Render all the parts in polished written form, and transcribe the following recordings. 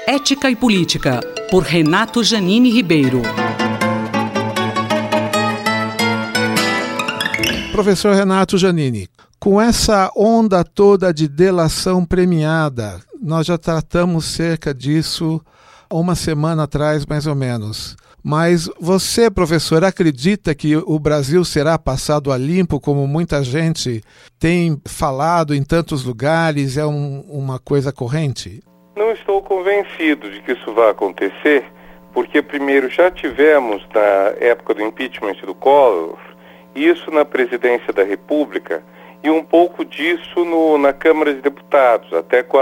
Ética e Política, por Renato Janine Ribeiro. Professor Renato Janine, com essa onda toda de delação premiada, nós já tratamos cerca disso uma semana atrás, mais ou menos. Mas você, professor, acredita que o Brasil será passado a limpo, como muita gente tem falado em tantos lugares? É uma coisa corrente? Não estou convencido de que isso vai acontecer, porque primeiro já tivemos, na época do impeachment do Collor, isso na presidência da República e um pouco disso na Câmara de Deputados, até com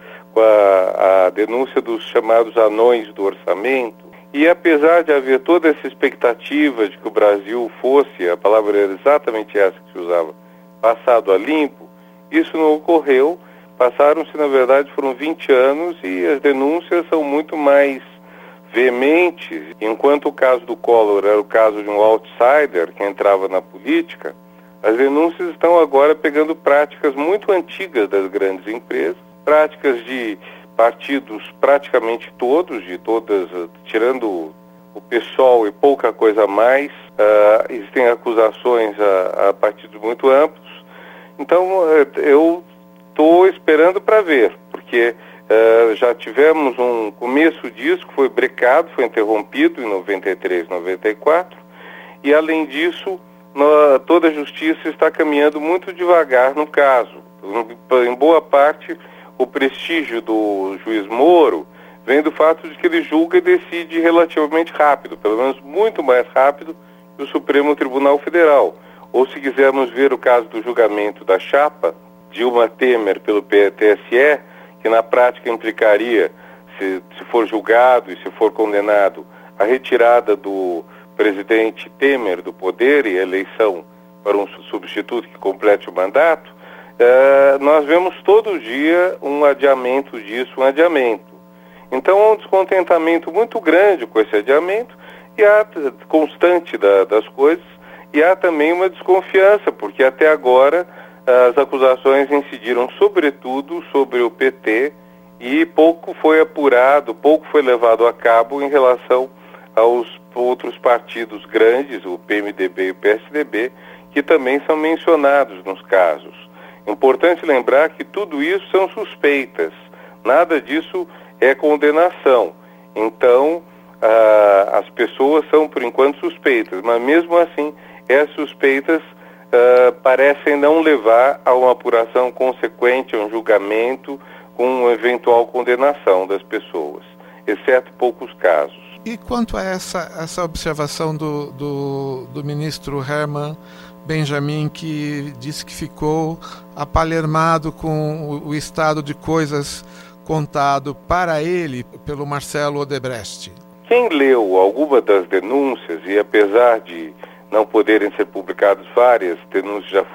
a denúncia dos chamados anões do orçamento. E apesar de haver toda essa expectativa de que o Brasil fosse, a palavra era exatamente essa que se usava, passado a limpo, isso não ocorreu. Passaram-se, na verdade, foram 20 anos e as denúncias são muito mais veementes. Enquanto o caso do Collor era o caso de um outsider que entrava na política, as denúncias estão agora pegando práticas muito antigas das grandes empresas, práticas de partidos praticamente todos, tirando o PSOL e pouca coisa mais. Existem acusações a partidos muito amplos. Então, eu estou esperando para ver, porque já tivemos um começo disso que foi brecado, foi interrompido em 93, 94, e além disso, toda a justiça está caminhando muito devagar no caso. Em boa parte, o prestígio do juiz Moro vem do fato de que ele julga e decide relativamente rápido, pelo menos muito mais rápido que o Supremo Tribunal Federal. Ou se quisermos ver o caso do julgamento da chapa Dilma Temer pelo TSE, que na prática implicaria, se for julgado e se for condenado, a retirada do presidente Temer do poder e a eleição para um substituto que complete o mandato, nós vemos todo dia um adiamento disso, um adiamento. Então há um descontentamento muito grande com esse adiamento e há constante das coisas, e há também uma desconfiança, porque até agora as acusações incidiram sobretudo sobre o PT e pouco foi apurado, pouco foi levado a cabo em relação aos outros partidos grandes, o PMDB e o PSDB, que também são mencionados nos casos. Importante lembrar que tudo isso são suspeitas, nada disso é condenação. Então, as pessoas são, por enquanto, suspeitas, mas mesmo assim, essas suspeitas parecem não levar a uma apuração consequente, a um julgamento com uma eventual condenação das pessoas, exceto poucos casos. E quanto a essa observação do ministro Herman Benjamin, que disse que ficou apalermado com o estado de coisas contado para ele pelo Marcelo Odebrecht? Quem leu alguma das denúncias, e apesar de não poderem ser publicadas várias, denúncias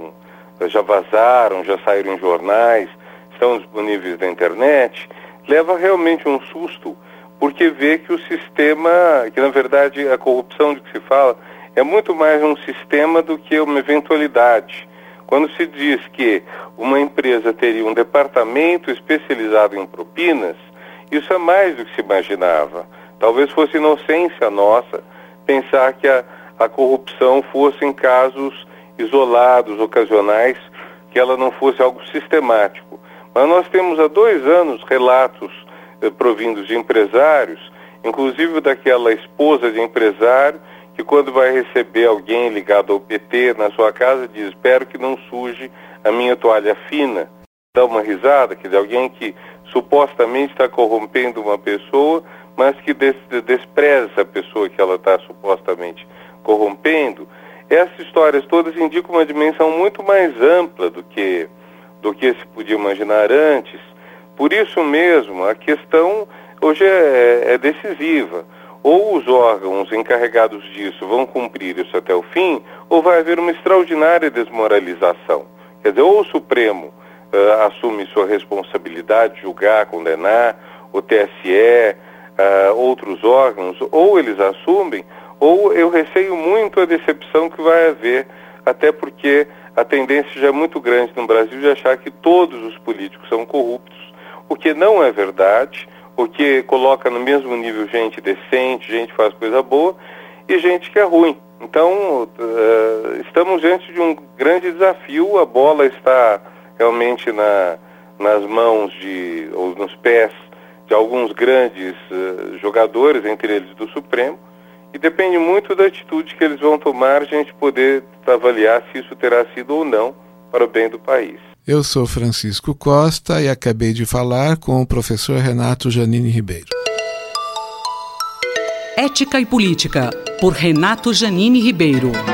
já vazaram, já saíram em jornais, estão disponíveis na internet, leva realmente um susto, porque vê que o sistema, que na verdade a corrupção de que se fala, é muito mais um sistema do que uma eventualidade. Quando se diz que uma empresa teria um departamento especializado em propinas, isso é mais do que se imaginava. Talvez fosse inocência nossa pensar que a corrupção fosse em casos isolados, ocasionais, que ela não fosse algo sistemático. Mas nós temos há 2 anos relatos provindos de empresários, inclusive daquela esposa de empresário, que quando vai receber alguém ligado ao PT na sua casa, diz: espero que não suje a minha toalha fina. Dá uma risada, quer dizer, alguém que supostamente está corrompendo uma pessoa, mas que despreza a pessoa que ela está supostamente corrompendo. Essas histórias todas indicam uma dimensão muito mais ampla do que se podia imaginar antes. Por isso mesmo, a questão hoje é decisiva. Ou os órgãos encarregados disso vão cumprir isso até o fim, ou vai haver uma extraordinária desmoralização. Quer dizer, ou o Supremo assume sua responsabilidade de julgar, condenar, o TSE, outros órgãos, ou eles assumem, ou eu receio muito a decepção que vai haver, até porque a tendência já é muito grande no Brasil de achar que todos os políticos são corruptos, o que não é verdade. porque coloca no mesmo nível gente decente, gente que faz coisa boa e gente que é ruim. Então, estamos diante de um grande desafio. A bola está realmente nas mãos ou nos pés de alguns grandes jogadores, entre eles do Supremo, e depende muito da atitude que eles vão tomar, a gente poder avaliar se isso terá sido ou não para o bem do país. Eu sou Francisco Costa e acabei de falar com o professor Renato Janini Ribeiro. Ética e Política, por Renato Janini Ribeiro.